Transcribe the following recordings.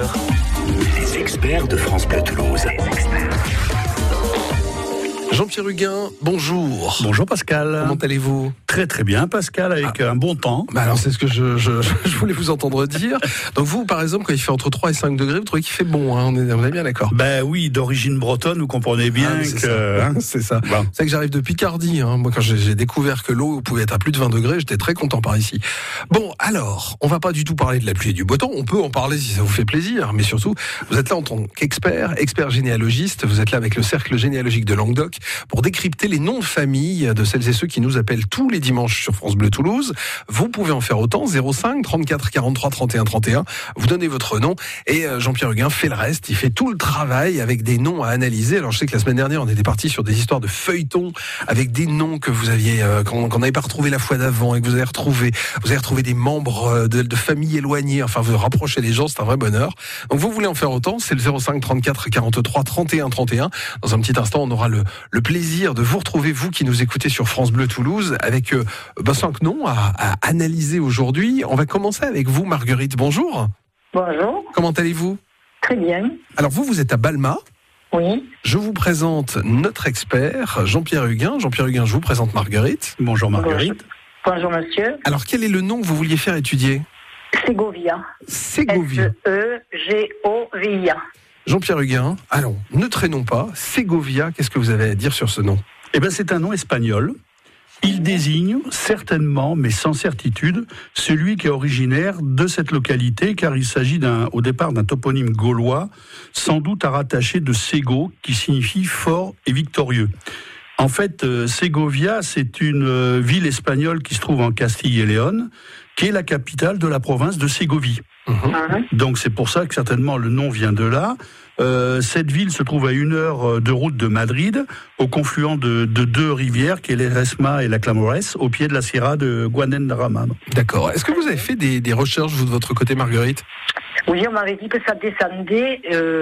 19h, les experts de France Bleu Toulouse. Jean-Pierre Huguin, bonjour. Bonjour Pascal. Comment allez-vous ? Très très bien Pascal, avec un bon temps. Alors c'est ce que je voulais vous entendre dire. Donc vous, par exemple, quand il fait entre 3 et 5 degrés, vous trouvez qu'il fait bon, hein, on est bien d'accord ? Ben oui, d'origine bretonne, vous comprenez bien c'est ça. Bon. C'est que j'arrive de Picardie. Hein. Moi, quand j'ai découvert que l'eau pouvait être à plus de 20 degrés, j'étais très content par ici. Bon, alors, on va pas du tout parler de la pluie et du beau temps. On peut en parler si ça vous fait plaisir, mais surtout, vous êtes là en tant qu'expert généalogiste. Vous êtes là avec le Cercle généalogique de Languedoc pour décrypter les noms de famille de celles et ceux qui nous appellent tous les dimanches sur France Bleu Toulouse. Vous pouvez en faire autant, 05 34 43 31 31. Vous donnez votre nom et Jean-Pierre Huguin fait le reste. Il fait tout le travail avec des noms à analyser. Alors je sais que la semaine dernière, on était parti sur des histoires de feuilletons avec des noms que vous aviez, qu'on n'avait pas retrouvé la fois d'avant et que vous avez retrouvé des membres de familles éloignées. Enfin, vous rapprochez les gens, c'est un vrai bonheur. Donc vous voulez en faire autant, c'est le 05 34 43 31 31. Dans un petit instant, on aura le plaisir de vous retrouver, vous qui nous écoutez sur France Bleu Toulouse, avec 5 noms à analyser aujourd'hui. On va commencer avec vous, Marguerite. Bonjour. Bonjour. Comment allez-vous ? Très bien. Alors vous êtes à Balma. Oui. Je vous présente notre expert, Jean-Pierre Huguin. Jean-Pierre Huguin, je vous présente Marguerite. Bonjour Marguerite. Bonjour monsieur. Alors quel est le nom que vous vouliez faire étudier ? Ségovia. Ségovia. Segovia. Jean-Pierre Huguin, allons, ne traînons pas. Ségovia, qu'est-ce que vous avez à dire sur ce nom ? Eh bien c'est un nom espagnol. Il désigne certainement, mais sans certitude, celui qui est originaire de cette localité, car il s'agit au départ d'un toponyme gaulois, sans doute à rattacher de Sego, qui signifie fort et victorieux. En fait, Segovia, c'est une ville espagnole qui se trouve en Castille et Léon, qui est la capitale de la province de Ségovie. Donc c'est pour ça que certainement le nom vient de là. Cette ville se trouve à 1 heure de route de Madrid, au confluent de deux rivières, qui est l'Eresma et la Clamores, au pied de la Sierra de Guanendarama. D'accord. Est-ce que vous avez fait des recherches, vous, de votre côté, Marguerite ? Oui, on m'avait dit que ça descendait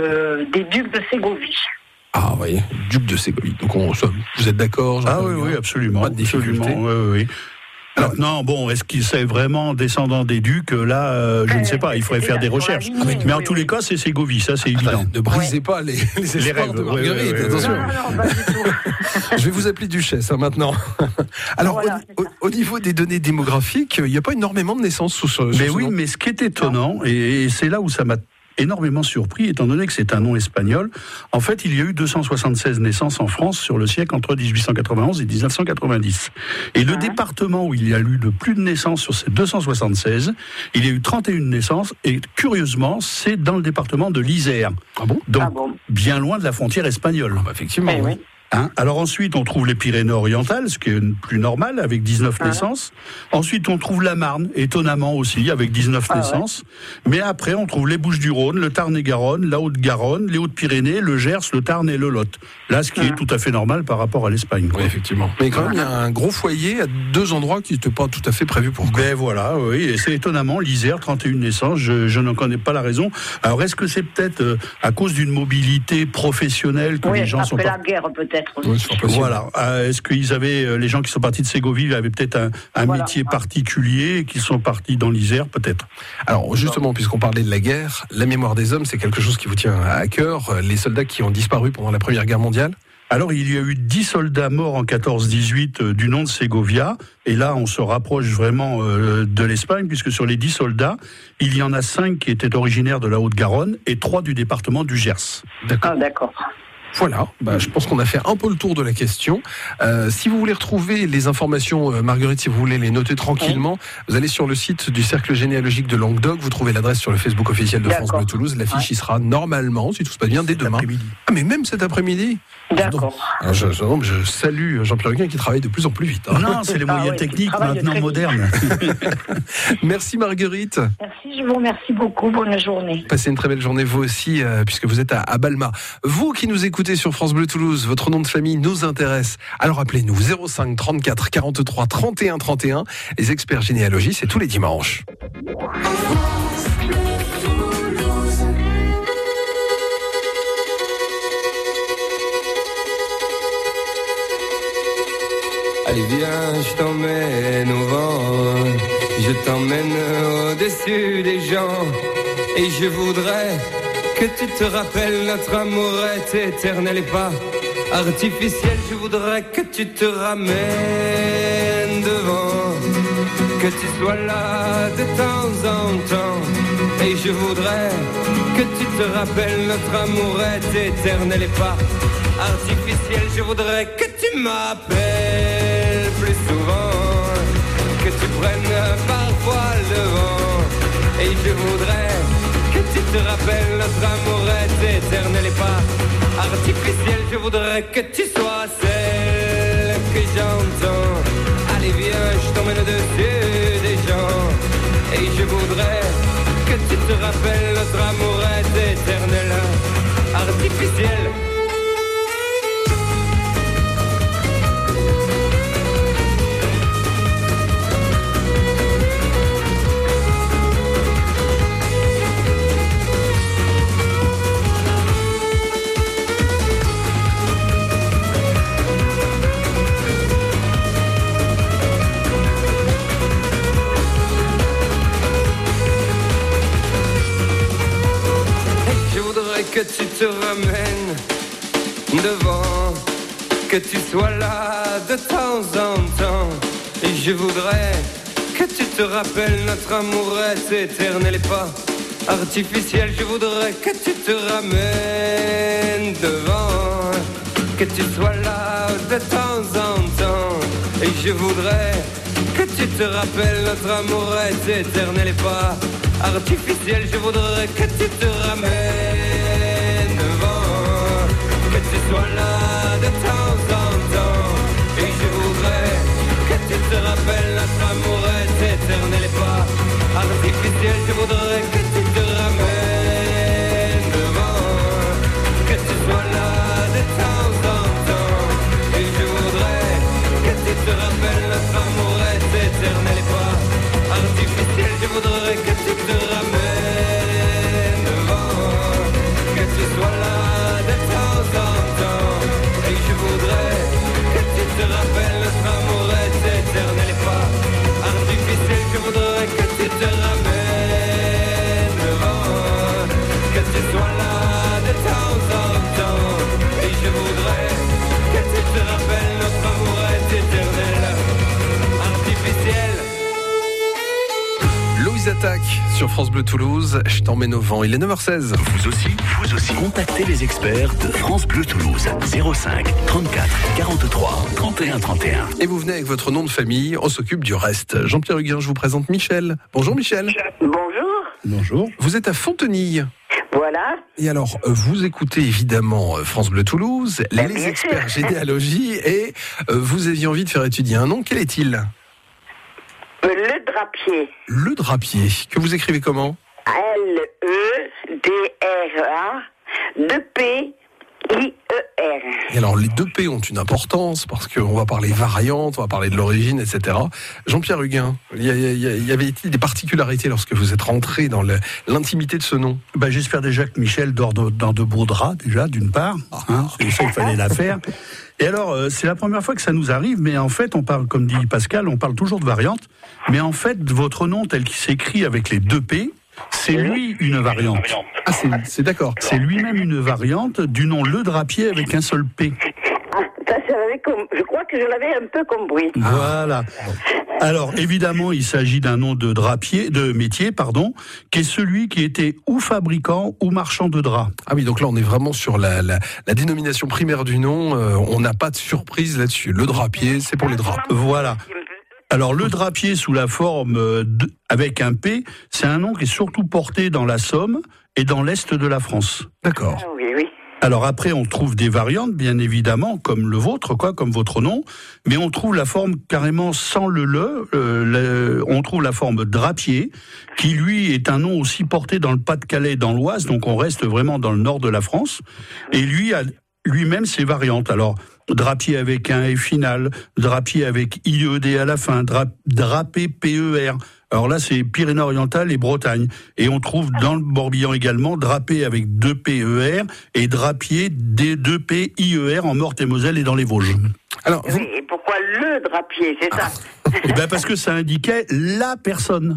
des ducs de Ségovie. Ah oui, duc de Ségovie. Donc vous êtes d'accord ? Ah oui, absolument. Pas de difficulté. Oui. Maintenant, bon, est-ce qu'il c'est vraiment descendant des ducs ? Là, je ne sais pas, il faudrait faire des recherches. Mais en tous les cas, c'est Ségovie, ça c'est évident. Ne brisez pas les espoirs rêves de Marguerite, attention. Non, pas du tout. Je vais vous appeler duchesse maintenant. Alors, Voilà, au niveau des données démographiques, il n'y a pas énormément de naissances sous ce Mais ce oui, nom. mais ce qui est étonnant, et c'est là où ça m'a énormément surpris, étant donné que c'est un nom espagnol. En fait, il y a eu 276 naissances en France sur le siècle entre 1891 et 1990. Et le département où il y a eu le plus de naissances sur ces 276, il y a eu 31 naissances, et curieusement, c'est dans le département de l'Isère. Ah bon ? Donc, bon. bien loin de la frontière espagnole. Effectivement. Eh oui. Alors ensuite, on trouve les Pyrénées-Orientales, ce qui est plus normal, avec 19 naissances. Ensuite, on trouve la Marne, étonnamment aussi, avec 19 naissances. Ouais. Mais après, on trouve les Bouches-du-Rhône, le Tarn-et-Garonne, la Haute-Garonne, les Hautes-Pyrénées, le Gers, le Tarn et le Lot. Là, ce qui est tout à fait normal par rapport à l'Espagne. Oui, effectivement. Mais quand même, il y a un gros foyer à 2 endroits qui n'étaient pas tout à fait prévus pour. Ben voilà, oui, et c'est étonnamment, l'Isère, 31 naissances, je n'en connais pas la raison. Alors, est-ce que c'est peut-être à cause d'une mobilité professionnelle que les gens sont après la guerre, peut-être. Oui, voilà. Est-ce qu'ils avaient, les gens qui sont partis de Ségovie avaient peut-être un métier particulier et qu'ils sont partis dans l'Isère, peut-être. Alors, justement, puisqu'on parlait de la guerre, la mémoire des hommes, c'est quelque chose qui vous tient à cœur. Les soldats qui ont disparu pendant la Première Guerre mondiale. Alors, il y a eu 10 soldats morts en 14-18 du nom de Ségovia. Et là, on se rapproche vraiment de l'Espagne, puisque sur les 10 soldats, il y en a 5 qui étaient originaires de la Haute-Garonne et 3 du département du Gers. D'accord. Ah, d'accord. Voilà, je pense qu'on a fait un peu le tour de la question. Si vous voulez retrouver les informations, Marguerite, si vous voulez les noter tranquillement, vous allez sur le site du Cercle généalogique de Languedoc, vous trouvez l'adresse sur le Facebook officiel de France Bleu Toulouse. L'affiche y sera normalement, si tout se passe bien, dès demain. Ah, mais même cet après-midi. D'accord. Alors, je salue Jean-Pierre Huguin qui travaille de plus en plus vite. Hein. Non, c'est les moyens techniques maintenant modernes. Merci Marguerite. Merci, je vous remercie beaucoup. Bonne journée. Passez une très belle journée vous aussi, puisque vous êtes à Balma. Vous qui nous écoutez sur France Bleu Toulouse, votre nom de famille nous intéresse. Alors appelez-nous 05 34 43 31 31. Les experts généalogie, c'est tous les dimanches. Allez viens, je t'emmène au vent, je t'emmène au-dessus des gens, Et je voudrais que tu te rappelles, notre amour est éternel et pas artificiel. Je voudrais que tu te ramènes devant, que tu sois là de temps en temps. Et je voudrais que tu te rappelles, notre amour est éternel et pas artificiel. Je voudrais que tu m'appelles plus souvent, que tu prennes parfois le vent. Et je voudrais que tu te rappelles, notre amour est éternel et pas artificiel. Je voudrais que tu sois celle que j'entends. Allez viens, je t'emmène au-dessus des gens. Et je voudrais que tu te rappelles, notre amour est éternel, artificiel. Que tu te ramènes devant, que tu sois là de temps en temps. Et je voudrais que tu te rappelles, notre amour est éternel et pas artificiel. Je voudrais que tu te ramènes devant, que tu sois là de temps en temps. Et je voudrais que tu te rappelles, notre amour est éternel et pas artificiel. Je voudrais que tu te ramènes devant, que tu sois là de temps en temps. Et je voudrais que tu te rappelles, notre amour est éternel et pas artificiel. Je voudrais que tu te ramènes devant, que tu sois là de temps en temps. Et je voudrais que tu te rappelles, notre amour est éternel et pas artificiel. Je voudrais que tu te ramènes devant, que tu sois là de temps en temps. Et je voudrais que tu te rappelles, notre amour est éternel et pas artificiel. Je voudrais que tu te ramènes devant, que tu sois là de temps en temps. Et je voudrais que tu te rappelles, notre amour est éternel, artificiel. Louise Attaque sur France Bleu Toulouse, je t'emmène au vent, il est 9h16. Vous aussi, contactez les experts de France Bleu Toulouse. 05 34 43 31 31. Et vous venez avec votre nom de famille, on s'occupe du reste. Jean-Pierre Huguin, je vous présente Michel. Bonjour Michel. Bonjour. Bonjour. Vous êtes à Fontenille. Voilà. Et alors, vous écoutez évidemment France Bleu Toulouse, les bien experts sûr. généalogie, et vous aviez envie de faire étudier un nom. Quel est-il ? Le drapier. Le drapier, que vous écrivez comment ? L-E-D-R-A 2-P-I-E-R. Et alors, les deux P ont une importance, parce qu'on va parler variante, on va parler de l'origine, etc. Jean-Pierre Huguin, y avait-il des particularités lorsque vous êtes rentré dans l'intimité de ce nom ? J'espère déjà que Michel dort dans de beaux draps, déjà, d'une part. C'est ça qu'il fallait la faire. Et alors, c'est la première fois que ça nous arrive, mais en fait, on parle, comme dit Pascal, on parle toujours de variante. Mais en fait, votre nom tel qu'il s'écrit avec les deux P, c'est lui une variante. Ah, c'est d'accord. C'est lui-même une variante du nom Le Drapier avec un seul P. Ça, je crois que je l'avais un peu compris. Voilà. Alors, évidemment, il s'agit d'un nom de métier, qui est celui qui était ou fabricant ou marchand de draps. Ah oui, donc là, on est vraiment sur la dénomination primaire du nom. On n'a pas de surprise là-dessus. Le drapier, c'est pour les draps. Voilà. Alors, le drapier sous la forme avec un P, c'est un nom qui est surtout porté dans la Somme et dans l'Est de la France. D'accord. Ah, oui, oui. Alors après, on trouve des variantes, bien évidemment, comme le vôtre, comme votre nom, mais on trouve la forme carrément sans on trouve la forme drapier, qui lui est un nom aussi porté dans le Pas-de-Calais, dans l'Oise, donc on reste vraiment dans le nord de la France, et lui a lui-même ses variantes. Alors, drapier avec un F final, drapier avec IED à la fin, drapé PER. Alors là, c'est Pyrénées-Orientales et Bretagne. Et on trouve dans le Morbihan également drapé avec 2 PER et drapier D2 PIER en Meurthe-et-Moselle et dans les Vosges. Alors, Et pourquoi le drapier, c'est ça? Parce que ça indiquait la personne.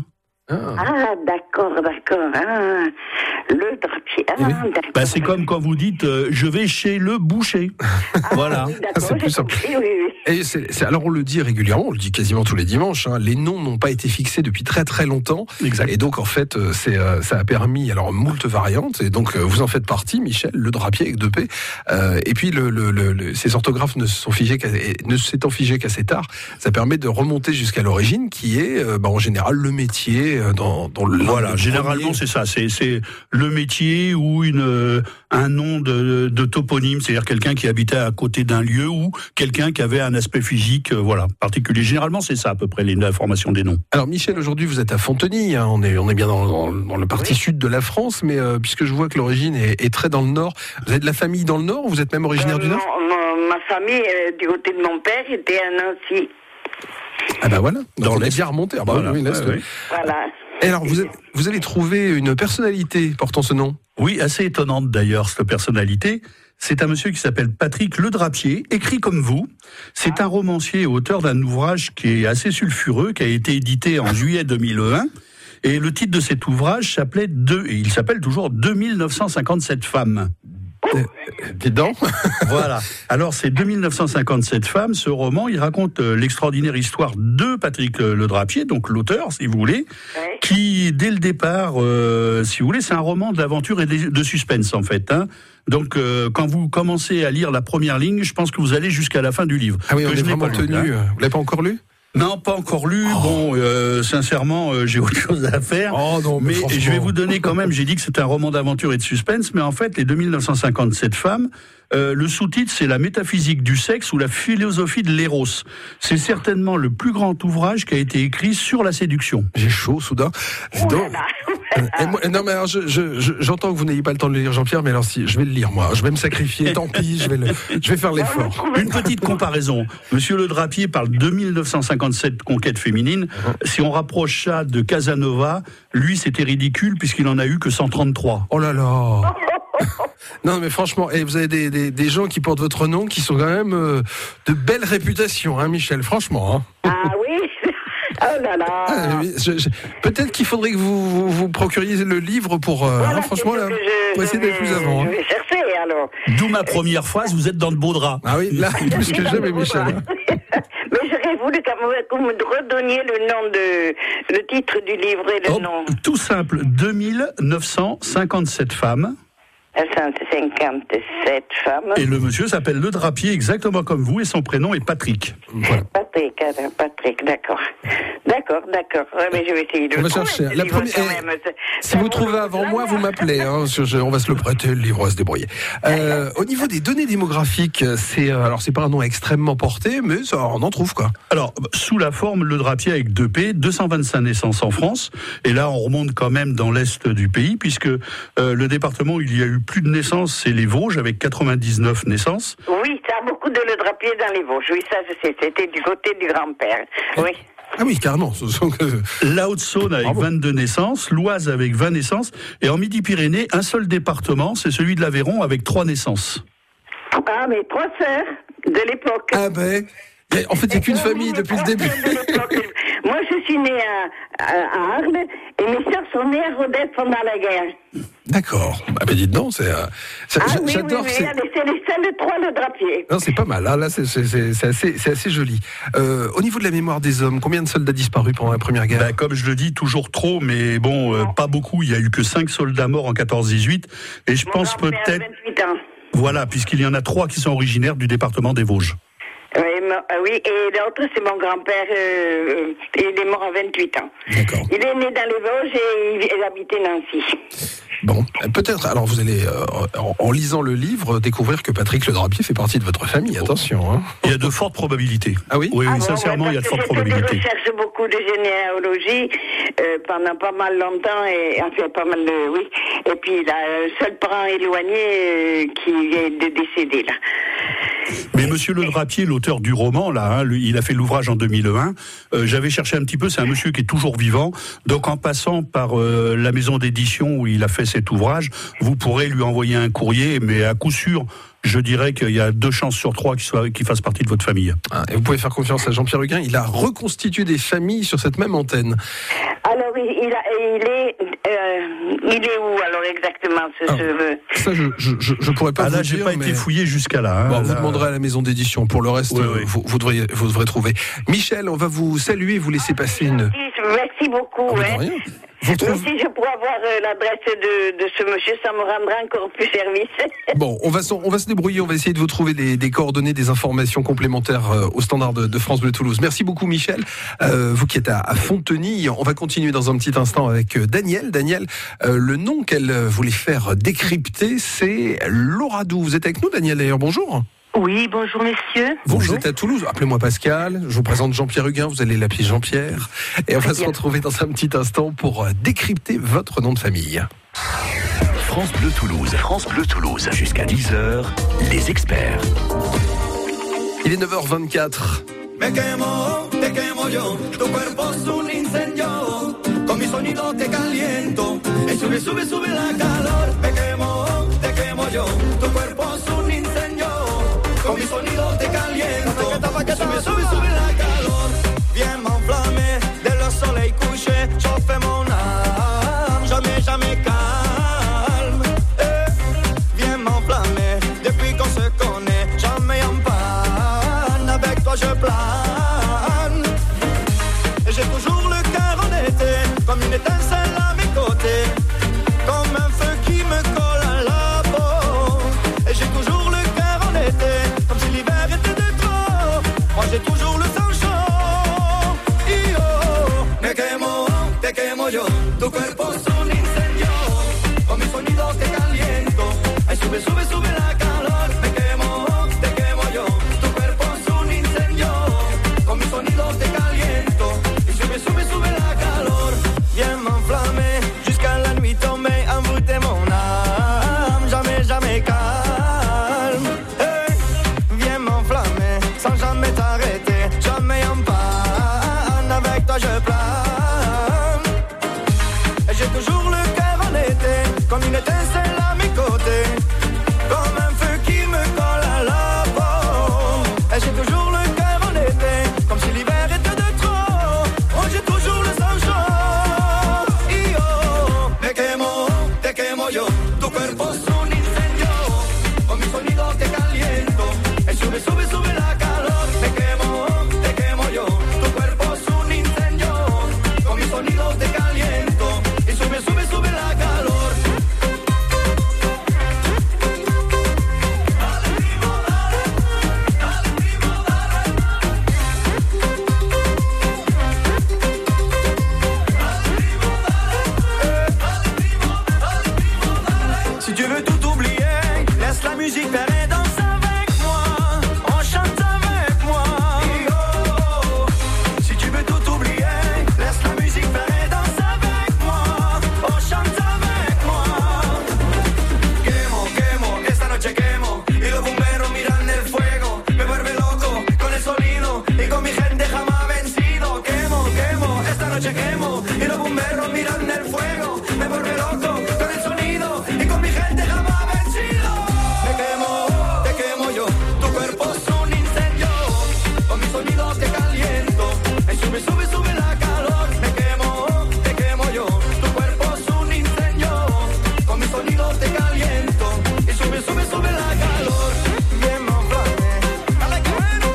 Ah, d'accord. Ah, le drapier. Ah, d'accord. Bah, c'est comme quand vous dites je vais chez le boucher. Voilà. Oui, d'accord, C'est plus j'ai simple. compris, oui. Et alors on le dit régulièrement, on le dit quasiment tous les dimanches, les noms n'ont pas été fixés depuis très très longtemps. Exact. Et donc en fait, ça a permis alors moult variantes. Et donc vous en faites partie, Michel, le drapier avec 2 P. Et puis ces orthographes ne s'étant figés qu'assez tard. Ça permet de remonter jusqu'à l'origine, qui est en général le métier dans le. Voilà, généralement c'est ça, c'est le métier ou un nom de toponyme, c'est-à-dire quelqu'un qui habitait à côté d'un lieu ou quelqu'un qui avait un aspect physique, particulier. Généralement c'est ça à peu près l'information des noms. Alors Michel, aujourd'hui vous êtes à Fontenay, on est bien dans le partie sud de la France, mais puisque je vois que l'origine est très dans le nord, vous avez de la famille dans le nord ou vous êtes même originaire du nord? Non, ma famille, du côté de mon père, était à Nancy. Ah bah voilà, dans on est l'Est. bien remonté. Ah bah Voilà, oui, l'Est, ouais, oui. Voilà. Et alors vous avez trouvé une personnalité portant ce nom? Oui, assez étonnante d'ailleurs, cette personnalité. C'est un monsieur qui s'appelle Patrick Le Drapier, écrit comme vous. C'est un romancier et auteur d'un ouvrage qui est assez sulfureux, qui a été édité en juillet 2001. Et le titre de cet ouvrage s'appelait et il s'appelle toujours 2957 femmes. Dites donc. Voilà. Alors, c'est 2957 femmes. Ce roman, il raconte l'extraordinaire histoire de Patrick Le Drapier, donc l'auteur, si vous voulez, Ouais. qui, dès le départ, si vous voulez, c'est un roman d'aventure et de suspense, en fait. Donc, quand vous commencez à lire la première ligne, je pense que vous allez jusqu'à la fin du livre. Ah oui, on Que est je n'ai vraiment pas lu, tenu. Vous l'avez pas encore lu? Non, pas encore lu. Bon, sincèrement, j'ai autre chose à faire. Oh non, mais franchement. Je vais vous donner quand même, j'ai dit que c'était un roman d'aventure et de suspense, mais en fait, les 2957 femmes, le sous-titre, c'est la métaphysique du sexe ou la philosophie de l'éros. C'est certainement le plus grand ouvrage qui a été écrit sur la séduction. J'ai chaud soudain. Ouh Donc, là là. non mais alors j'entends que vous n'ayez pas le temps de le lire, Jean-Pierre, mais alors si je vais le lire moi, je vais me sacrifier, tant pis, je vais faire l'effort. Une petite comparaison. Monsieur Le Drapier parle de 2957 conquêtes féminines. Si on rapproche ça de Casanova, lui c'était ridicule puisqu'il en a eu que 133. Oh là là. Non mais franchement, vous avez des gens qui portent votre nom qui sont quand même de belle réputation, Michel, franchement. Ah oui. Oh là là. Peut-être qu'il faudrait que vous procuriez le livre pour Voilà, franchement c'est là, ce que pour essayer d'être plus avant. Je vais chercher alors. D'où ma première phrase, vous êtes dans de beaux draps. Ah oui, là plus que jamais, Michel. Mais j'aurais voulu que vous me redonniez le titre du livre et le nom. Tout simple, 2957 femmes. 157 femmes. Et le monsieur s'appelle Le Drapier, exactement comme vous, et son prénom est Patrick. Voilà. Patrick, d'accord. D'accord. Ouais, mais je vais essayer de On le va trouver. chercher. ce La livre, première- quand même. Si vous trouvez avant moi, vous m'appelez. On va se le prêter, le livre, on va se débrouiller. Au niveau des données démographiques, c'est pas un nom extrêmement porté, mais on en trouve quoi. Alors, sous la forme Le Drapier avec 2 P, 225 naissances en France. Et là, on remonte quand même dans l'est du pays, puisque le département où il y a eu plus de naissances, c'est les Vosges, avec 99 naissances. Oui, ça a beaucoup de Le Drapier dans les Vosges. Oui, ça je sais. C'était du côté du grand-père. Oui. Ah oui, carrément. La Haute-Saône avec 22 naissances, l'Oise avec 20 naissances, et en Midi-Pyrénées, un seul département, c'est celui de l'Aveyron avec 3 naissances. Ah, mes 3 sœurs de l'époque. Ah ben, en fait, il n'y a qu'une famille depuis le début. Moi, je suis née à Arles et mes sœurs sont nées à Rodez pendant la guerre. D'accord. Ah ben dites donc, j'adore. Oui, c'est les seuls 3 Le Drapier. Non, c'est pas mal. Là, c'est assez joli. Au niveau de la mémoire des hommes, combien de soldats disparus pendant la Première Guerre? Ben, comme je le dis, toujours trop, mais bon, pas beaucoup. Il y a eu que 5 soldats morts en 14-18. Et je pense Mon grand-père a peut-être... 28 ans. Voilà, puisqu'il y en a 3 qui sont originaires du département des Vosges. Oui, et l'autre, c'est mon grand-père. Il est mort à 28 ans. D'accord. Il est né dans les Vosges et il habitait Nancy. Bon, peut-être. Alors, vous allez, en lisant le livre, découvrir que Patrick Le Drapier fait partie de votre famille. Attention. Il y a de fortes probabilités. Ah oui? Oui, Ah bon, sincèrement, il y a de parce fortes que probabilités. Je cherche beaucoup de généalogie pendant pas mal longtemps et enfin pas mal de oui. Et puis là, seul parent éloigné qui vient de décéder là. Mais Monsieur Le Drapier, l'auteur du roman, là, il a fait l'ouvrage en 2001. J'avais cherché un petit peu, c'est un monsieur qui est toujours vivant. Donc en passant par la maison d'édition où il a fait cet ouvrage, vous pourrez lui envoyer un courrier, mais à coup sûr, je dirais qu'il y a 2 chances sur 3 qu'il fasse partie de votre famille. Et vous pouvez faire confiance à Jean-Pierre Huguin, il a reconstitué des familles sur cette même antenne. Alors, il est où alors exactement Ça, je pourrais pas vous là, dire. J'ai pas été fouillé jusqu'à là. Bon, vous demanderez à la maison d'édition. Pour le reste, oui. Vous devrez trouver. Michel, on va vous saluer et vous laisser passer une... Merci beaucoup. De rien. Mais si je pourrais avoir l'adresse de ce monsieur, ça me rendra encore plus service. Bon, on va se débrouiller, on va essayer de vous trouver des coordonnées, des informations complémentaires au standard de France Bleu Toulouse. Merci beaucoup Michel, vous qui êtes à Fontenay. On va continuer dans un petit instant avec Daniel. Daniel, le nom qu'elle voulait faire décrypter, c'est Loradou. Vous êtes avec nous Daniel d'ailleurs, bonjour. Oui, bonjour messieurs. Vous êtes à Toulouse, appelez-moi Pascal, je vous présente Jean-Pierre Huguin, vous allez l'appeler Jean-Pierre. Et on va se retrouver dans un petit instant pour décrypter votre nom de famille. France Bleu Toulouse, jusqu'à 10h, les experts. Il est 9h24. Me quemo yo, tu cuerpo es un incendio, con mi sonido te caliento, y sube la calor. Me quemo yo, tu cuerpo es un incendio, con mi sonido te caliento, sube la calor. Viens m'enflammer, dès le soleil couché, chauffe mon âme, jamais calme. Viens m'enflammer, depuis qu'on se connaît, jamais en panne, avec toi je plane. Et j'ai toujours le cœur en été, comme une étincelle à mes côtés, comme un feu qui me colle à la peau. Et j'ai toujours le cœur en été, comme si l'hiver était de trop. Moi j'ai toujours le sang chaud. Yo, te quemo yo, tu cuerpo es un incendio, con mi sonido te caliento, ay sube la calor. Te quemo yo, tu cuerpo es un incendio, con mi sonido te caliento, y sube la calor. Viens m'enflammer, jusqu'à la nuit tombée, envoûter mon âme, jamais calme. Hey, viens m'enflammer, sans jamais t'arrêter, jamais en panne, avec toi je plane. Et j'ai toujours le cœur en été, comme une étincelle à mes côtés, comme un feu qui me colle à la peau. Et j'ai toujours le cœur en été, comme si l'hiver était de trop. Oh, j'ai toujours le sang chaud. Yo, te quemo yo, tu cuerpo es un incendio, con mi sonido te caliento, y sube la calor. Te quemo yo, tu cuerpo es un incendio, con mi sonido te caliento, y sube la calor. Si tu veux tout oublier, laisse la musique faire et danse avec moi. On chante avec moi. Si tu veux tout oublier, laisse la musique faire et danse avec moi. On chante avec moi. Quemo, esta noche quemo, y los bomberos miran el fuego. Me vuelve loco con el sonido y con mi gente jamás vencido. Quemo, esta noche quemo, y los bomberos miran el fuego. Me vuelve loco con el sonido y con mi gente jamás vencido. Te quemo yo, tu cuerpo es un incendio, con mi sonido te caliento, y sube la calor. Te quemo yo, tu cuerpo es un incendio, con mi sonido te caliento, y sube la calor. Bien m'enflammer, dale que bueno,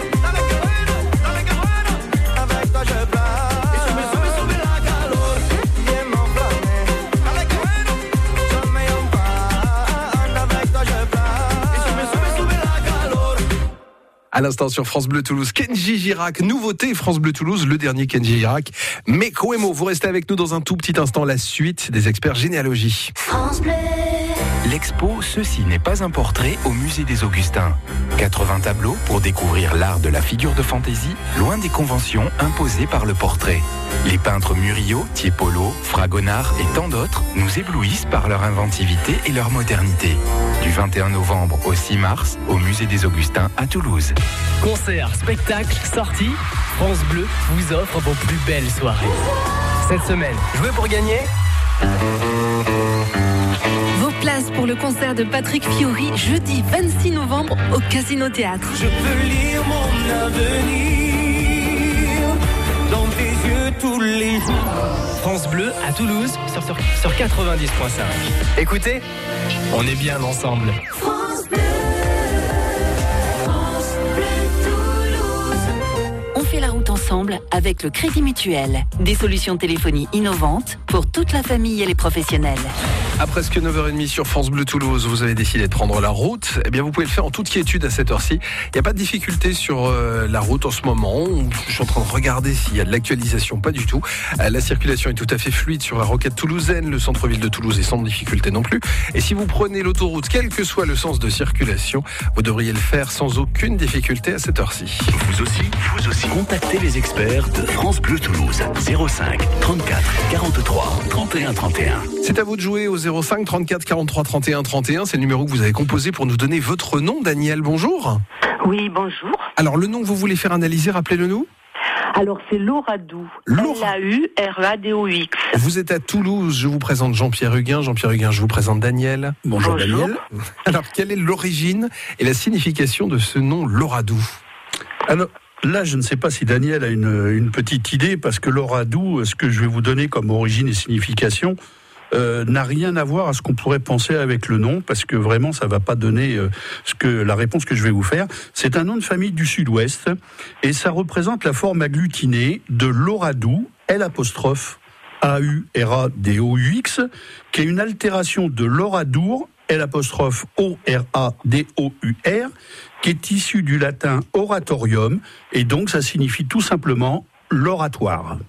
avec toi je plane, y sube la calor. Bien m'enflammer, dale que bueno, jamais en panne, avec toi je plane, y sube la calor. À l'instant sur France Bleu Toulouse, Kenji Girac, nouveauté France Bleu Toulouse, le dernier Kenji Girac. Mais Coemo, vous restez avec nous dans un tout petit instant, la suite des experts généalogie. France Bleu. L'expo Ceci n'est pas un portrait au musée des Augustins. 80 tableaux pour découvrir l'art de la figure de fantaisie, loin des conventions imposées par le portrait. Les peintres Murillo, Tiepolo, Fragonard et tant d'autres nous éblouissent par leur inventivité et leur modernité. Du 21 novembre au 6 mars, au musée des Augustins à Toulouse. Concerts, spectacles, sorties, France Bleu vous offre vos plus belles soirées. Cette semaine, jouez pour gagner. Vos places pour le concert de Patrick Fiori, jeudi 26 novembre au Casino Théâtre. Je peux lire mon avenir dans tes yeux tous les jours. France Bleu à Toulouse sur 90.5. Écoutez, on est bien ensemble. France Bleu. France Bleu Toulouse. On fait la route ensemble avec le Crédit Mutuel. Des solutions téléphonie innovantes pour toute la famille et les professionnels. À presque 9h30 sur France Bleu Toulouse, vous avez décidé de prendre la route. Eh bien, vous pouvez le faire en toute quiétude à cette heure-ci. Il n'y a pas de difficulté sur la route en ce moment. Je suis en train de regarder s'il y a de l'actualisation. Pas du tout. La circulation est tout à fait fluide sur la rocade toulousaine. Le centre-ville de Toulouse est sans difficulté non plus. Et si vous prenez l'autoroute, quel que soit le sens de circulation, vous devriez le faire sans aucune difficulté à cette heure-ci. Vous aussi, contactez les experts de France Bleu Toulouse. 05 34 43 31 31. C'est à vous de jouer au 05 34 43 31 31. C'est le numéro que vous avez composé pour nous donner votre nom. Daniel, bonjour. Oui, bonjour. Alors, le nom que vous voulez faire analyser, rappelez-le-nous. Alors, c'est Lauradou. Lauradou. Vous êtes à Toulouse. Je vous présente Jean-Pierre Huguin. Jean-Pierre Huguin, je vous présente Daniel. Bonjour Daniel. Alors, quelle est l'origine et la signification de ce nom Lauradou ? Alors, là, je ne sais pas si Daniel a une petite idée, parce que Lauradou, ce que je vais vous donner comme origine et signification, n'a rien à voir à ce qu'on pourrait penser avec le nom, parce que vraiment ça va pas donner la réponse que je vais vous faire. C'est un nom de famille du Sud-Ouest et ça représente la forme agglutinée de l'Auradou, L'apostrophe A-U-R-A-D-O-U-X, qui est une altération de l'Oradour, L'apostrophe O-R-A-D-O-U-R, qui est issue du latin oratorium, et donc ça signifie tout simplement l'oratoire.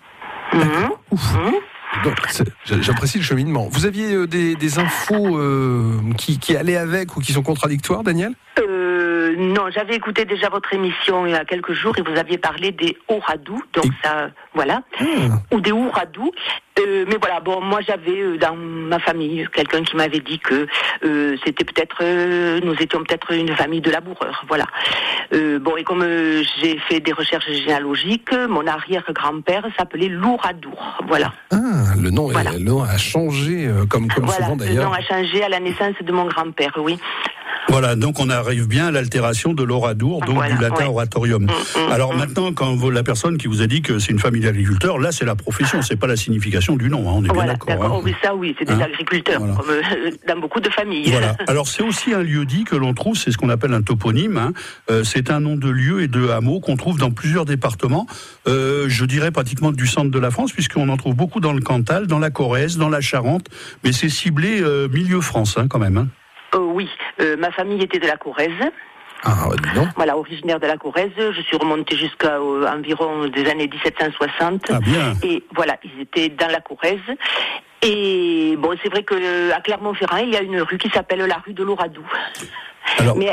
Donc, j'apprécie le cheminement. Vous aviez des infos qui allaient avec ou qui sont contradictoires, Daniel ? Non, j'avais écouté déjà votre émission il y a quelques jours et vous aviez parlé des Auradou, donc ça, voilà, ou des Ouradou. Mais voilà, bon, moi j'avais dans ma famille quelqu'un qui m'avait dit que c'était peut-être, nous étions peut-être une famille de laboureurs, voilà. Bon, et comme j'ai fait des recherches généalogiques, mon arrière-grand-père s'appelait Louradour, voilà. Ah, le nom a changé, comme voilà, souvent d'ailleurs. Le nom a changé à la naissance de mon grand-père, oui. Voilà, donc on arrive bien à l'altération de l'oradour, donc du latin oratorium. Alors maintenant, quand la personne qui vous a dit que c'est une famille d'agriculteurs, là c'est la profession, c'est pas la signification du nom, hein, on est bien d'accord. Oh, oui, ça oui, c'est des agriculteurs, comme dans beaucoup de familles. Voilà. Alors c'est aussi un lieu-dit que l'on trouve, c'est ce qu'on appelle un toponyme, hein. C'est un nom de lieu et de hameau qu'on trouve dans plusieurs départements, je dirais pratiquement du centre de la France, puisqu'on en trouve beaucoup dans le Cantal, dans la Corrèze, dans la Charente, mais c'est ciblé milieu France, hein, quand même. Hein. Oui, ma famille était de la Corrèze. Ah, dis donc. Voilà, originaire de la Corrèze. Je suis remontée jusqu'à environ des années 1760. Ah bien. Et voilà, ils étaient dans la Corrèze. Et bon, c'est vrai que à Clermont-Ferrand, il y a une rue qui s'appelle la rue de l'Auradou. Alors... Mais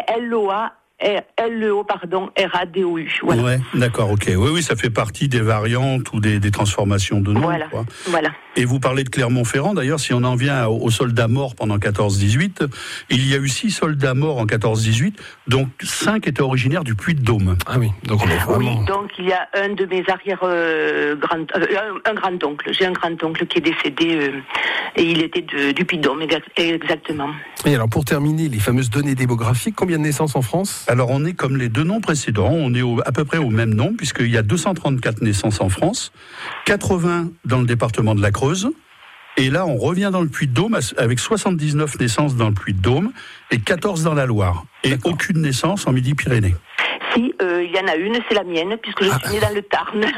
R-A-D-O-U. Voilà. Ouais, d'accord, ok. Oui, ça fait partie des variantes ou des transformations de nom. Voilà, quoi. Voilà. Et vous parlez de Clermont-Ferrand, d'ailleurs, si on en vient aux soldats morts pendant 14-18, il y a eu 6 soldats morts en 14-18, donc 5 étaient originaires du Puy-de-Dôme. Ah oui, donc on est vraiment... Oui, donc il y a un de mes un grand-oncle. J'ai un grand-oncle qui est décédé et il était du Puy-de-Dôme, exactement. Et alors pour terminer, les fameuses données démographiques, combien de naissances en France ? Alors on est comme les 2 noms précédents, on est à peu près au même nom, puisqu'il y a 234 naissances en France, 80 dans le département de la Creuse, et là on revient dans le Puy-de-Dôme avec 79 naissances dans le Puy-de-Dôme et 14 dans la Loire, et aucune naissance en Midi-Pyrénées. Si, il y en a une, c'est la mienne, puisque je suis née dans le Tarn.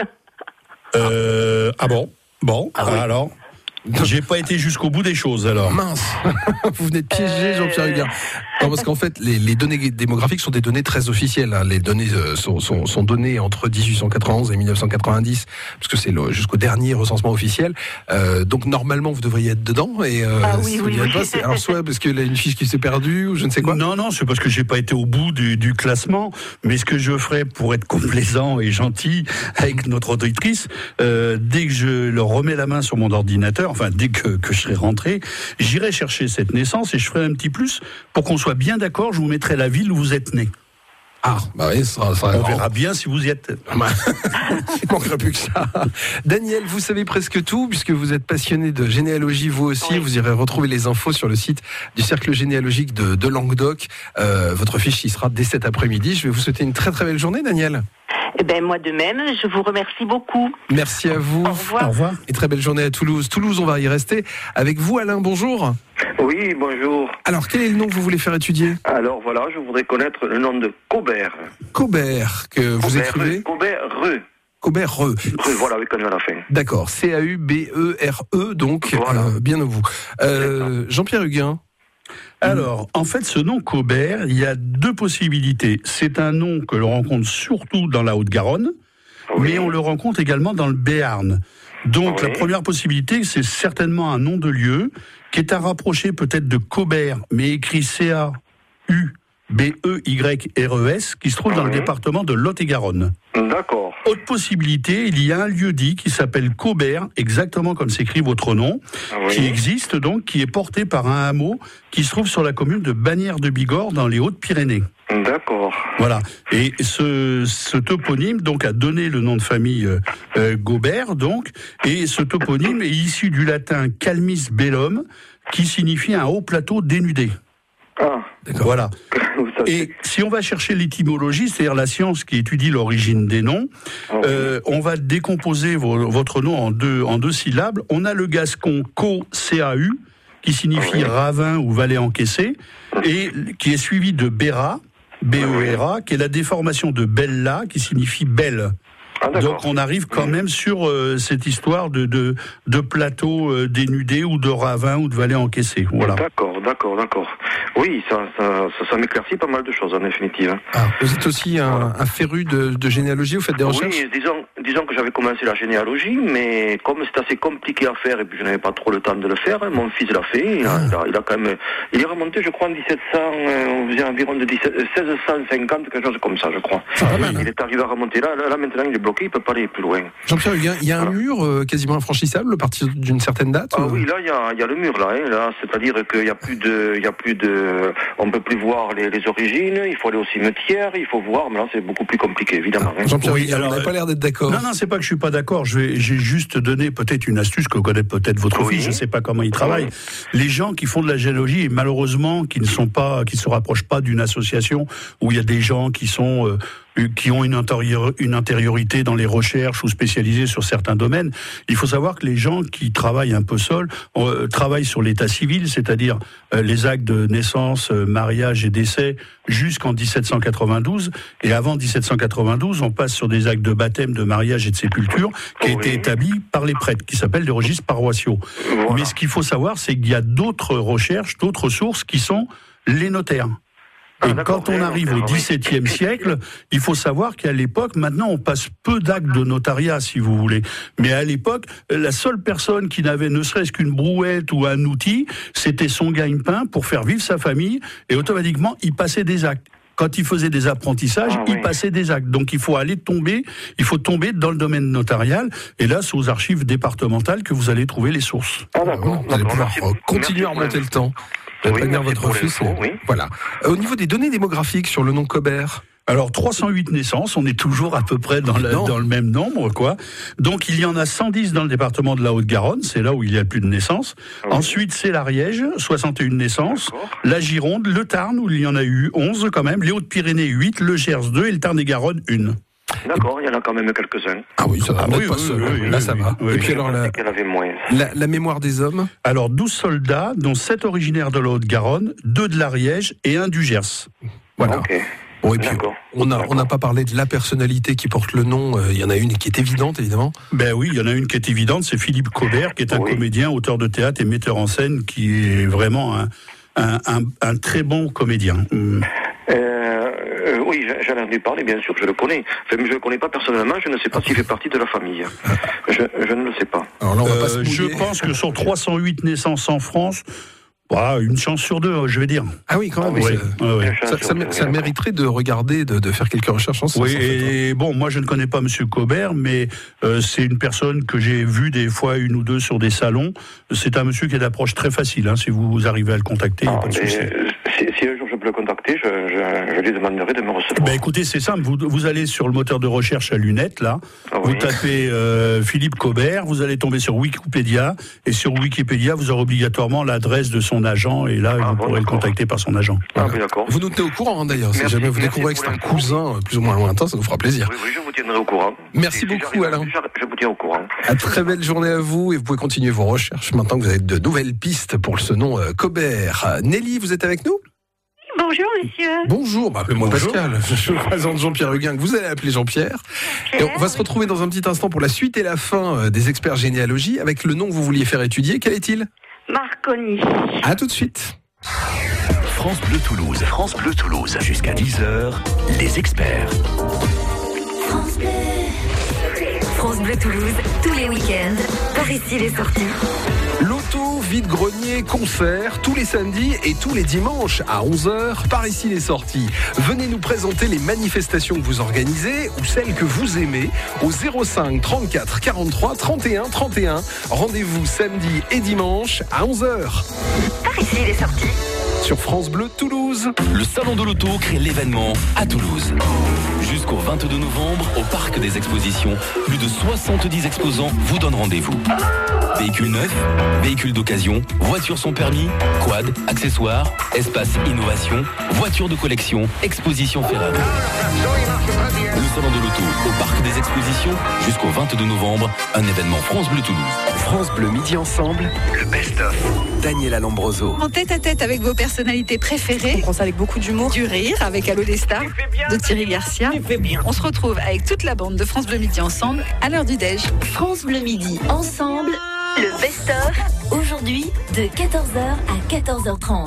Ah bon ? Bon, oui. Alors... J'ai pas été jusqu'au bout des choses, alors. Mince. Vous venez de piéger Jean-Pierre Huguin. Non, parce qu'en fait, les données démographiques sont des données très officielles. Hein. Les données sont données entre 1891 et 1990, parce que c'est jusqu'au dernier recensement officiel. Donc normalement, vous devriez être dedans. Et oui, oui, oui. pas, alors soit parce qu'il y a une fiche qui s'est perdue ou je ne sais quoi. Non, c'est parce que j'ai pas été au bout du classement. Mais ce que je ferai pour être complaisant et gentil avec notre auditrice, dès que je leur remets la main sur mon ordinateur, enfin dès que je serai rentré, j'irai chercher cette naissance et je ferai un petit plus pour qu'on soit bien d'accord. Je vous mettrai la ville où vous êtes né. Ah, bah oui, ça on verra bien si vous y êtes. Il manquerait plus que ça. Daniel, vous savez presque tout, puisque vous êtes passionné de généalogie, vous aussi. Oui. Vous irez retrouver les infos sur le site du Cercle généalogique de Languedoc. Votre fiche y sera dès cet après-midi. Je vais vous souhaiter une très très belle journée, Daniel. Eh ben, moi de même, je vous remercie beaucoup. Merci à vous. Au revoir. Au revoir. Et très belle journée à Toulouse. Toulouse, on va y rester. Avec vous, Alain, bonjour. Oui, bonjour. Alors, quel est le nom que vous voulez faire étudier ? Alors voilà, je voudrais connaître le nom de Cobert. Cobert, que vous écrivez ? Cobert-Re. Cobert-Re. Voilà, avec un à la fin. D'accord, C-A-U-B-E-R-E, donc, voilà. Bien à vous. Jean-Pierre Huguin. Alors, en fait, ce nom Cobert, il y a deux possibilités. C'est un nom que l'on rencontre surtout dans la Haute-Garonne, oui. Mais on le rencontre également dans le Béarn. Donc, oui. La première possibilité, c'est certainement un nom de lieu qui est à rapprocher peut-être de Cobert, mais écrit C-A-U-B-E-Y-R-E-S, qui se trouve dans le département de Lot-et-Garonne. D'accord. Autre possibilité, il y a un lieu-dit qui s'appelle Cobert, exactement comme s'écrit votre nom, qui existe donc, qui est porté par un hameau qui se trouve sur la commune de Bagnères-de-Bigorre dans les Hautes-Pyrénées. D'accord. Voilà. Et ce toponyme donc a donné le nom de famille Gobert donc, et ce toponyme est issu du latin calmis bellum, qui signifie un haut plateau dénudé. Ah. D'accord. Voilà. Et si on va chercher l'étymologie, c'est-à-dire la science qui étudie l'origine des noms, on va décomposer votre nom en deux syllabes. On a le gascon co, C-A-U, qui signifie ravin ou vallée encaissée, et qui est suivi de Béra, B-E-R-A, qui est la déformation de Bella, qui signifie belle. Ah, donc on arrive quand même sur cette histoire de plateau dénudé ou de ravin ou de vallée encaissée. Voilà. D'accord. Oui, ça m'éclaircit pas mal de choses en définitive. Ah, vous êtes aussi un féru de généalogie, vous faites des recherches ? Oui, disons que j'avais commencé la généalogie, mais comme c'est assez compliqué à faire et puis je n'avais pas trop le temps de le faire, mon fils l'a fait. Il a quand même, il est remonté, je crois, en 1700, on faisait environ de 1650, quelque chose comme ça, je crois. Il est arrivé à remonter là maintenant il est bloqué, il peut pas aller plus loin. Jean-Pierre, il y a un mur quasiment infranchissable à partir d'une certaine date. Oui, là il y a le mur là, c'est-à-dire qu'il y a plus de, on peut plus voir les origines. Il faut aller au cimetière, il faut voir, mais là c'est beaucoup plus compliqué évidemment. Jean-Pierre, vous n'avez pas l'air d'être d'accord. Non, c'est pas que je suis pas d'accord. J'ai juste donné peut-être une astuce que connaît peut-être votre fils. Je sais pas comment il travaille. Les gens qui font de la généalogie et malheureusement qui se rapprochent pas d'une association où il y a des gens qui ont une intériorité dans les recherches ou spécialisés sur certains domaines. Il faut savoir que les gens qui travaillent un peu seuls travaillent sur l'état civil, c'est-à-dire les actes de naissance, mariage et décès jusqu'en 1792. Et avant 1792, on passe sur des actes de baptême, de mariage et de sépulture qui ont été établis par les prêtres, qui s'appellent des registres paroissiaux. Voilà. Mais ce qu'il faut savoir, c'est qu'il y a d'autres recherches, d'autres sources qui sont les notaires. Et quand on arrive au XVIIe siècle, il faut savoir qu'à l'époque, maintenant, on passe peu d'actes de notariat, si vous voulez. Mais à l'époque, la seule personne qui n'avait ne serait-ce qu'une brouette ou un outil, c'était son gagne-pain pour faire vivre sa famille. Et automatiquement, il passait des actes. Quand il faisait des apprentissages, il passait des actes. Donc il faut tomber dans le domaine notarial. Et là, c'est aux archives départementales que vous allez trouver les sources. Ah d'accord. Vous allez pouvoir continuer à remonter le temps. Votre fils. Voilà. Au niveau des données démographiques sur le nom Cobert. Alors 308 naissances, on est toujours à peu près dans le même nombre, quoi. Donc il y en a 110 dans le département de la Haute-Garonne, c'est là où il y a le plus de naissances. Ensuite c'est l'Ariège, 61 naissances, la Gironde, le Tarn où il y en a eu 11 quand même, les Hautes-Pyrénées 8, le Gers 2 et le Tarn-et-Garonne 1. D'accord, il y en a quand même quelques-uns. Ah oui, ça va, pas seul. Là, ça va. Oui, et puis alors, la mémoire des hommes. Alors, 12 soldats, dont 7 originaires de la Haute-Garonne, 2 de l'Ariège et 1 du Gers. Voilà. Okay. Bon, et puis, on n'a pas parlé de la personnalité qui porte le nom. Il y en a une qui est évidente, évidemment. Ben oui, il y en a une qui est évidente, c'est Philippe Cobert, qui est un comédien, auteur de théâtre et metteur en scène, qui est vraiment un un très bon comédien. Oui, j'en ai entendu parler, bien sûr, je le connais. Enfin, mais je ne le connais pas personnellement, je ne sais pas s'il fait partie de la famille. Je ne le sais pas. Alors là, on va pas je pense que sur 308 naissances en France, voilà, une chance sur deux, je vais dire. Ah oui, quand même. Ça mériterait de regarder, de faire quelques recherches ensemble. Oui, et bon, moi je ne connais pas M. Cobert, mais c'est une personne que j'ai vue des fois une ou deux sur des salons. C'est un monsieur qui a d'approche très facile, hein, si vous arrivez à le contacter, il n'y a pas de souci. Si un jour je peux le contacter, je lui demanderai de me recevoir. Ben écoutez, c'est simple, vous allez sur le moteur de recherche à lunettes, là, vous tapez Philippe Cobert, vous allez tomber sur Wikipédia, et sur Wikipédia, vous aurez obligatoirement l'adresse de son agent, et là, vous pourrez le contacter par son agent. Voilà. Oui, d'accord. Vous nous tenez au courant, d'ailleurs, si jamais vous découvrez que c'est un cousin plus ou moins lointain, ça nous fera plaisir. Oui, je vous tiendrai au courant. Merci beaucoup, Alain. Je vous tiens au courant. À très belle journée à vous, et vous pouvez continuer vos recherches maintenant que vous avez de nouvelles pistes pour ce nom Cobert. Nelly, vous êtes avec nous ? Bonjour, monsieur. Bonjour, appelez-moi Pascal. Je présente Jean-Pierre Huguin, que vous allez appeler Jean-Pierre. Et on va se retrouver dans un petit instant pour la suite et la fin des experts généalogie avec le nom que vous vouliez faire étudier. Quel est-il ? Marconi. À tout de suite. France Bleu Toulouse. France Bleu Toulouse. Jusqu'à 10h, les experts. France Bleu. France Bleu Toulouse, tous les week-ends, par ici les sorties. Loto, vide-grenier, concert, tous les samedis et tous les dimanches à 11h, par ici les sorties. Venez nous présenter les manifestations que vous organisez ou celles que vous aimez au 05 34 43 31 31. Rendez-vous samedi et dimanche à 11h. Par ici les sorties. Sur France Bleu Toulouse. Le Salon de l'Auto crée l'événement à Toulouse. Jusqu'au 22 novembre, au Parc des Expositions, plus de 70 exposants vous donnent rendez-vous. Véhicules neufs, véhicules d'occasion, voitures sans permis, quad, accessoires, espace innovation, voitures de collection, exposition Ferrari. Le Salon de l'Auto au Parc des Expositions jusqu'au 22 novembre, un événement France Bleu Toulouse. France Bleu Midi Ensemble, le best-of. Daniela Lombroso. En tête-à-tête avec vos personnalités préférées. On prend ça avec beaucoup d'humour, du rire, avec Allo les stars, de Thierry Garcia. On se retrouve avec toute la bande de France Bleu Midi Ensemble à l'heure du déj. France Bleu Midi Ensemble, le best-of. Aujourd'hui, de 14h à 14h30.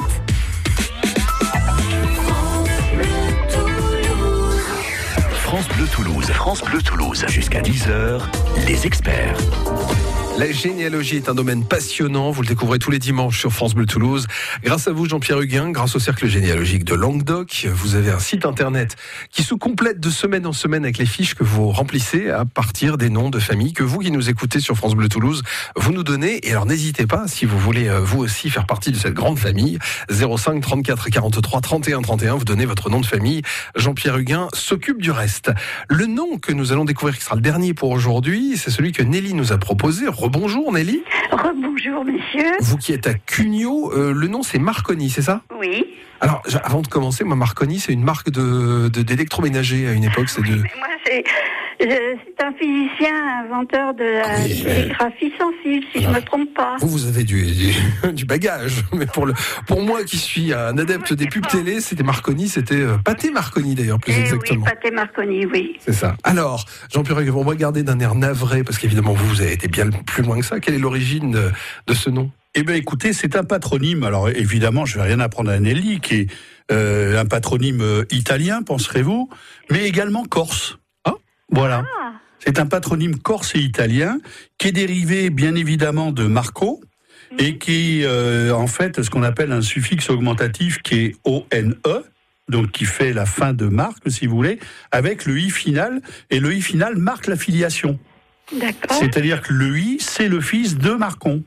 France Bleu Toulouse. France Bleu Toulouse. Jusqu'à 10h, les experts. La généalogie est un domaine passionnant, vous le découvrez tous les dimanches sur France Bleu Toulouse. Grâce à vous, Jean-Pierre Huguin, grâce au Cercle généalogique de Languedoc, vous avez un site internet qui se complète de semaine en semaine avec les fiches que vous remplissez à partir des noms de famille que vous qui nous écoutez sur France Bleu Toulouse, vous nous donnez. Et alors n'hésitez pas, si vous voulez vous aussi faire partie de cette grande famille, 05 34 43 31 31, vous donnez votre nom de famille. Jean-Pierre Huguin s'occupe du reste. Le nom que nous allons découvrir, qui sera le dernier pour aujourd'hui, c'est celui que Nelly nous a proposé. Rebonjour Nelly. Rebonjour monsieur. Vous qui êtes à Cugnot, le nom c'est Marconi, c'est ça ? Oui. Alors, avant de commencer, moi Marconi c'est une marque d'électroménager à une époque. Moi c'est un physicien inventeur de la télégraphie sensible, si je ne me trompe pas. Vous avez du bagage, mais pour moi qui suis un adepte des pubs télé, c'était Marconi, c'était Pâté Marconi d'ailleurs, plus exactement. Oui, Pâté Marconi, oui. C'est ça. Alors, Jean-Pierre, on va regarder d'un air navré, parce qu'évidemment vous avez été bien plus loin que ça. Quelle est l'origine de ce nom ? Eh bien écoutez, c'est un patronyme, alors évidemment je ne vais rien apprendre à Nelly, qui est un patronyme italien, penserez-vous, mais également corse. Voilà. C'est un patronyme corse et italien qui est dérivé bien évidemment de Marco et qui en fait ce qu'on appelle un suffixe augmentatif qui est ONE, donc qui fait la fin de marque si vous voulez, avec le I final, et le I final marque la filiation. D'accord. C'est-à-dire que le I c'est le fils de Marcon.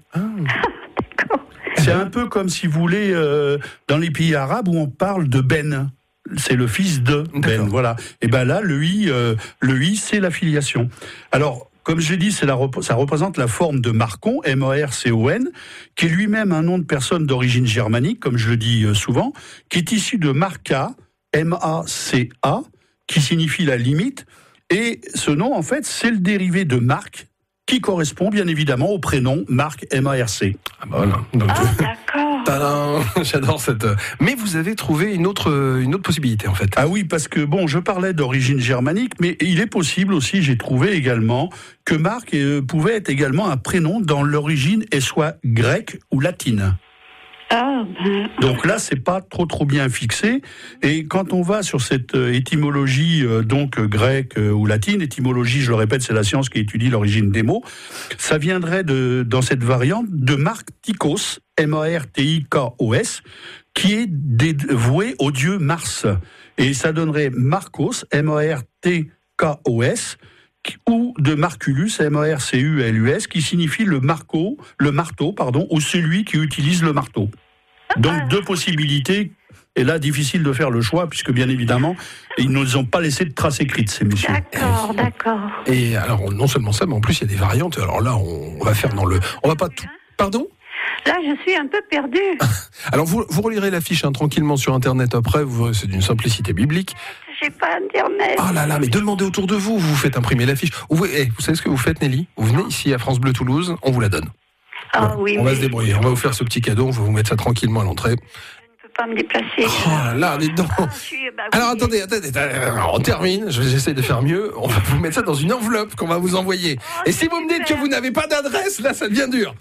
C'est un peu comme si vous voulez dans les pays arabes où on parle de Ben. C'est le fils de Ben, voilà. Et ben là, le I, c'est la filiation. Alors, comme j'ai dit, ça représente la forme de Marcon, M-A-R-C-O-N, qui est lui-même un nom de personne d'origine germanique, comme je le dis souvent, qui est issu de Marca, M-A-C-A, qui signifie la limite. Et ce nom, en fait, c'est le dérivé de Marc, qui correspond bien évidemment au prénom Marc, M-A-R-C. Ah bah voilà. Donc, d'accord. Tadam, j'adore cette. Mais vous avez trouvé une autre possibilité en fait. Ah oui, parce que bon, je parlais d'origine germanique, mais il est possible aussi, j'ai trouvé également que Marc pouvait être également un prénom dont l'origine est soit grecque ou latine. Donc là, c'est pas trop bien fixé. Et quand on va sur cette étymologie grecque ou latine, étymologie, je le répète, c'est la science qui étudie l'origine des mots, ça viendrait dans cette variante de Martikos, M-A-R-T-I-K-O-S, qui est dévoué au dieu Mars. Et ça donnerait Marcos, M-A-R-T-K-O-S, ou de Marculus, M-A-R-C-U-L-U-S, qui signifie le marteau, ou celui qui utilise le marteau. Donc deux possibilités, et là difficile de faire le choix, puisque bien évidemment, ils ne nous ont pas laissé de traces écrites, ces messieurs. D'accord. Et alors, non seulement ça, mais en plus il y a des variantes, alors là, on va faire on va pas tout... Pardon ? Là, je suis un peu perdue. Alors, vous relirez la fiche tranquillement sur Internet après, vous verrez, c'est d'une simplicité biblique. J'ai pas Internet. Oh là là, mais demandez autour de vous, vous faites imprimer la fiche. Vous savez ce que vous faites, Nelly ? Vous venez ici à France Bleu Toulouse, on vous la donne. Ah oui, on va se débrouiller, on va vous faire ce petit cadeau, on va vous mettre ça tranquillement à l'entrée. Je ne peux pas me déplacer. Oh là là, les dents. Alors attendez, on termine, j'essaie de faire mieux, on va vous mettre ça dans une enveloppe qu'on va vous envoyer. Et si vous me dites que vous n'avez pas d'adresse, là ça devient dur.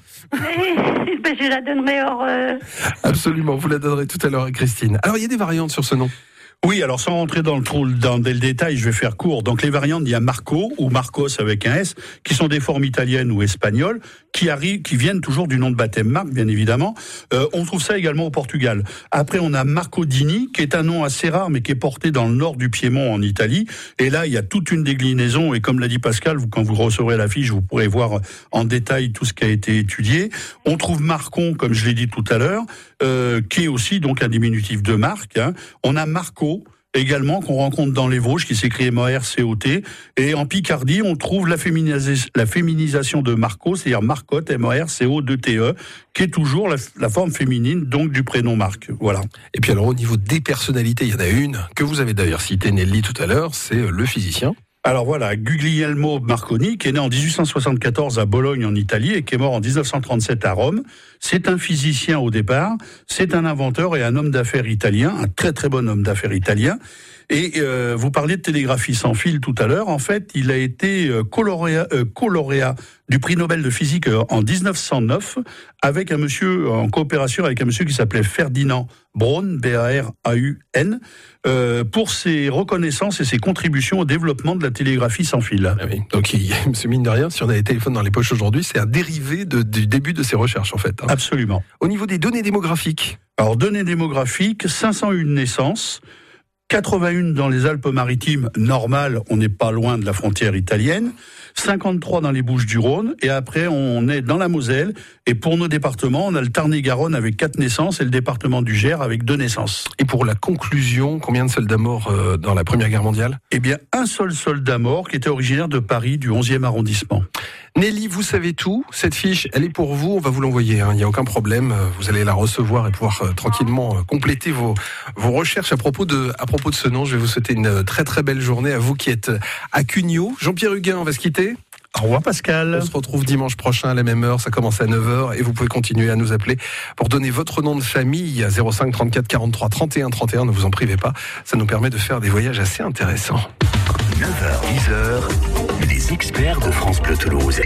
Je la donnerai hors... Absolument, vous la donnerez tout à l'heure à Christine. Alors il y a des variantes sur ce nom. Oui, alors sans rentrer dans le détail, je vais faire court. Donc les variantes, il y a Marco ou Marcos avec un S, qui sont des formes italiennes ou espagnoles, qui viennent toujours du nom de baptême Marc, bien évidemment. On trouve ça également au Portugal. Après, on a Marco Dini, qui est un nom assez rare, mais qui est porté dans le nord du Piémont en Italie. Et là, il y a toute une déclinaison. Et comme l'a dit Pascal, quand vous recevrez la fiche, vous pourrez voir en détail tout ce qui a été étudié. On trouve Marcon, comme je l'ai dit tout à l'heure, qui est aussi donc un diminutif de Marc. On a Marco également, qu'on rencontre dans les Vosges, qui s'écrit M-A-R-C-O-T. Et en Picardie, on trouve la féminisation de Marco, c'est-à-dire Marcotte, M-A-R-C-O-2-T-E, qui est toujours la forme féminine, donc du prénom Marc. Voilà. Et puis alors, au niveau des personnalités, il y en a une que vous avez d'ailleurs citée, Nelly, tout à l'heure, c'est le physicien. Alors voilà, Guglielmo Marconi, qui est né en 1874 à Bologne en Italie et qui est mort en 1937 à Rome. C'est un physicien au départ, c'est un inventeur et un homme d'affaires italien, un très très bon homme d'affaires italien. Et vous parliez de télégraphie sans fil tout à l'heure. En fait, il a été co-lauréat du prix Nobel de physique en 1909 avec un monsieur, en coopération avec un monsieur qui s'appelait Ferdinand Braun, B-A-R-A-U-N, pour ses reconnaissances et ses contributions au développement de la télégraphie sans fil. Ah oui. Donc, mine de rien, si on a des téléphones dans les poches aujourd'hui, c'est un dérivé du début de ses recherches, en fait. Absolument. Au niveau des données démographiques. Alors, données démographiques, 501 naissances, 81 dans les Alpes-Maritimes, normal, on n'est pas loin de la frontière italienne, 53 dans les Bouches-du-Rhône, et après on est dans la Moselle, et pour nos départements, on a le Tarn-et-Garonne avec 4 naissances, et le département du Gers avec 2 naissances. Et pour la conclusion, combien de soldats morts dans la Première Guerre mondiale ? Eh bien, un seul soldat mort, qui était originaire de Paris, du 11e arrondissement. Nelly, vous savez tout, cette fiche, elle est pour vous, on va vous l'envoyer, il n'y a aucun problème, vous allez la recevoir et pouvoir tranquillement compléter vos recherches à propos de ce nom. Je vais vous souhaiter une très très belle journée à vous qui êtes à Cugnot. Jean-Pierre Huguin, on va se quitter. Au revoir Pascal. On se retrouve dimanche prochain à la même heure, ça commence à 9h et vous pouvez continuer à nous appeler pour donner votre nom de famille à 05 34 43 31 31, ne vous en privez pas, ça nous permet de faire des voyages assez intéressants. 9h, 10h, les experts de France Bleu Toulouse.